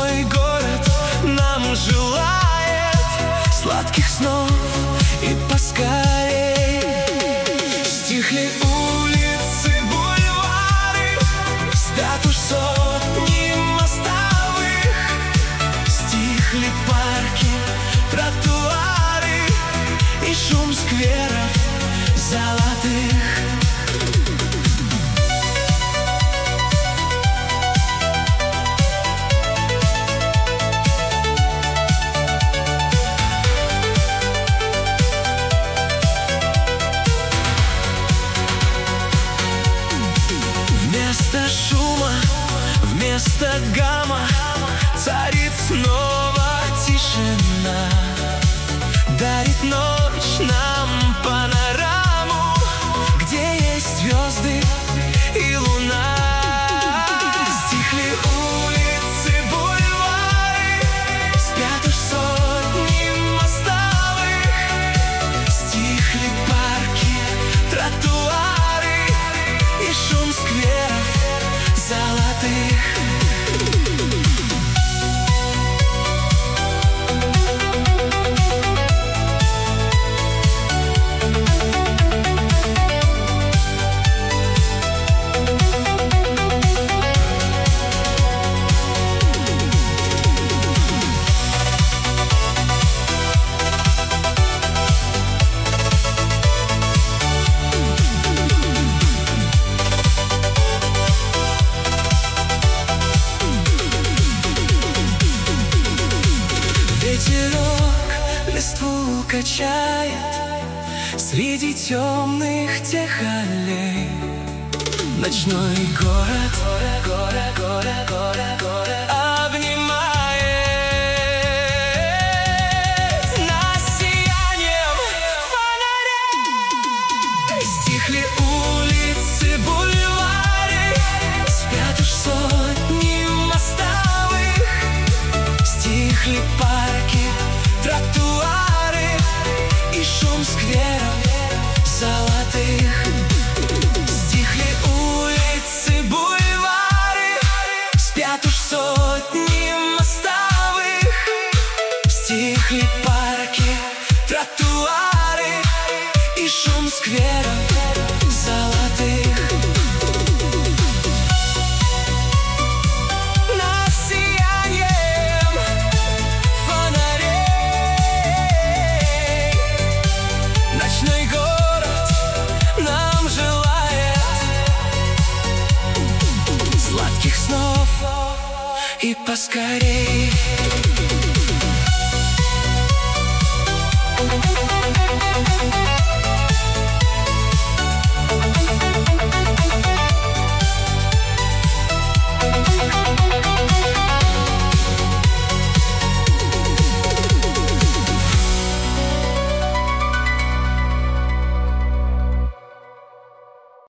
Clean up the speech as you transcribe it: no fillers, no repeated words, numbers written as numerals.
Ночной город нам желает сладких снов и поскорей. Стихли улицы, бульвары, спят уж сотни мостовых. Стихли парки, тротуары и шум скверов золотых. Вместо шума, вместо гамма царит снова тишина. Дарит ночь нам панораму, где есть звезды и луна. Стихли улицы, бульвары, спят уж сотни мостовых. Стихли парки, тротуары и шум скверов золотых. Ветерок листву качает среди темных тех аллей. Ночной город обнимает нас сиянием фонарей. Стихли улицы, бульвары, спят уж сотни мостовых. Стихли парки, тротуары и шум скверов золотых. Стихли улицы, бульвары, спят уж сотни мостовых. Стихли парки, тротуары и шум скверов золотых. Ночной город нам желает сладких снов и поскорей.